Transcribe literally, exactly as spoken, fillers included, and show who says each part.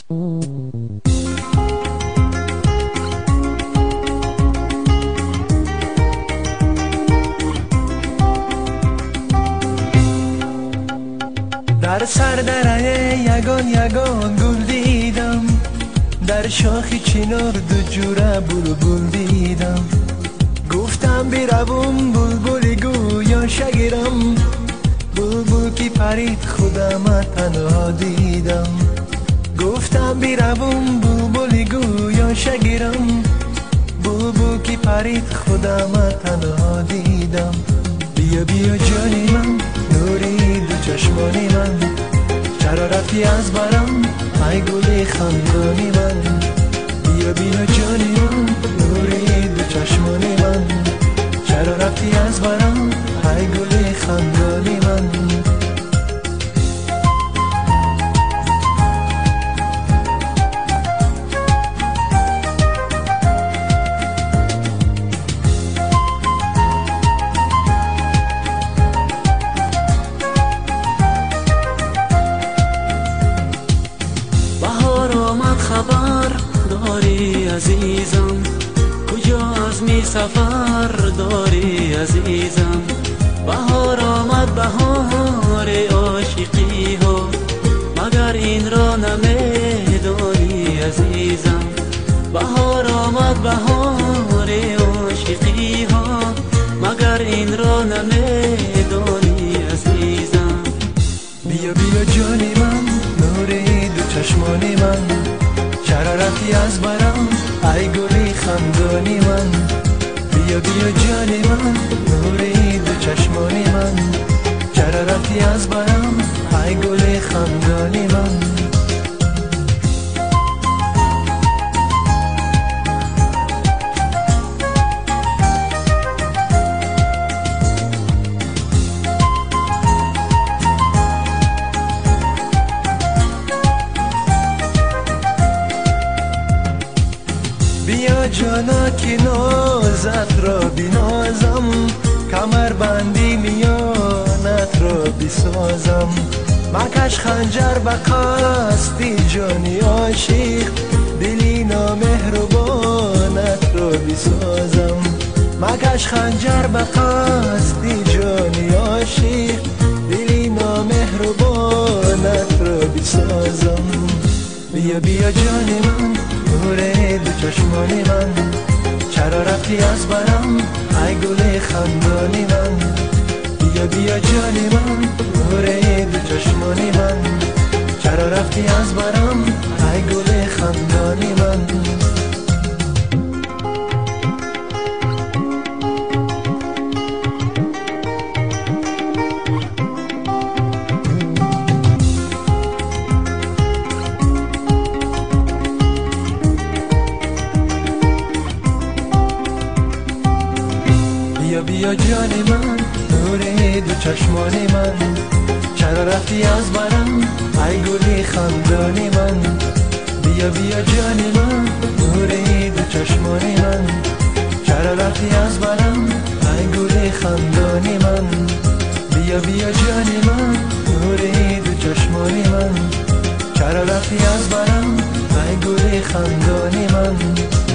Speaker 1: در سر درنه یگان یگان گل دیدم، در شاخی چنار دو جوره بلبل دیدم. گفتم بروم بلبل گویا شگرم، بلبل کی پرید خودم تنها دیدم. گفتم بروم بلبل گویا شگرم، بلبل کی پرید خودم تنها دیدم. بیا بیا جانی من، نوری دو چشمانی من، چرا رفتی از برم ای گل خندانی من. بیا بیا جانی من، نوری دو چشمانی من، چرا رفتی از برم ای گل خندانی من.
Speaker 2: خبر داری عزیزم، کجا از می سفر داری عزیزم. بهار آمد بهار عاشقی ها، مگر این را نمیدانی عزیزم. بهار آمد بهار عاشقی ها، مگر این را نمیدانی عزیزم.
Speaker 1: بیا بیا جانی من، نوری دو چشمانی من، چرا رفتی از برم ای گلی خندانی من. بیا بیا جانی من، نوری دو چشمانی من، چرا رفتی از برم ای گلی خندانی من. بیا جانا که نازت را بینازم، کمر بندی میانت را بسازم. مکش خنجر به قصدی جانی عاشق، دلی نامهربانت را بسازم. مکش خنجر به قصدی جانی عاشق، دلی نامهربانت را بسازم. بیا بیا جانی من، نوری دو چشمانی من، چرا رفتی از برم ای گل خندانی من. بیا بیا جانی من، نوری دو چشمانی من، چرا رفتی از برم ای گل خندانی من. بیا بیا جانی من، نوری دو چشمانی من، چرا رفتی از برم ای گلی خندانی من. بیا بیا جانی من، نوری دو چشمانی من، چرا رفتی از برم ای گلی خندانی من. بیا بیا جانی من، نوری دو چشمانی من، چرا رفتی از برم ای گلی خندانی من.